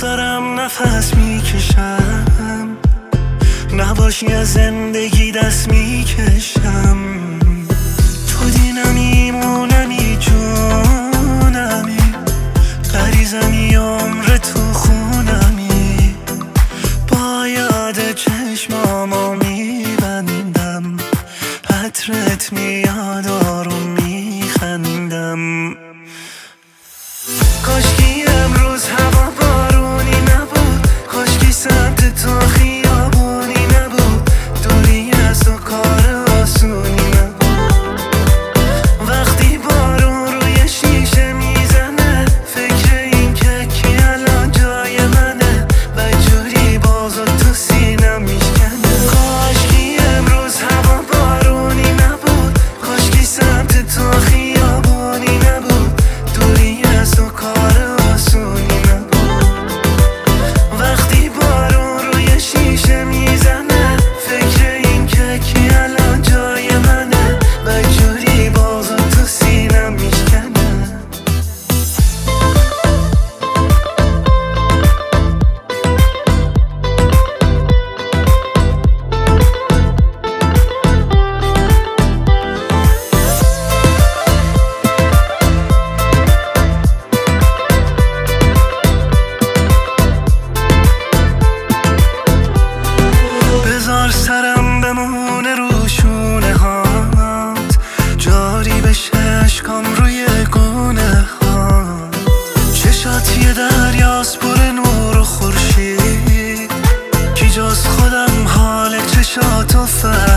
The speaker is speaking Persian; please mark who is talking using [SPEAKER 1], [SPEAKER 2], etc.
[SPEAKER 1] دارم نفس میکشم، نباشی از زندگی دست میکشم. تو دینمی مونمی جونمی، غریزمی عمر تو خونمی. با یاد چشمامو میبندم، عطرت میاد آروم میخندم. کاشکی امروز هوا بارونی نبود، کاشکی سمت تو خیابونی نبود، دوری از تو کار آسونی نبود. وقتی بارون روی شیشه میزنه، فکر این که کی الان جای منه، بدجوری بازو تو سینم میشکنه. کاشکی امروز هوا بارونی نبود، کاشکی سمت تو خیابونی نبود، دوری از تو کار آسونی نبود. وقتی بارون روی شیشه میزنه، فکر این که کی الان جای منه، بدجوری بازو تو سینم میشکنه. بذار سرم بمونه رو شونه هات، جاری بشه اشکام روی گونه هات. چشات یه دریاست پر نور و خورشید، کی جز خودم حال چشاتو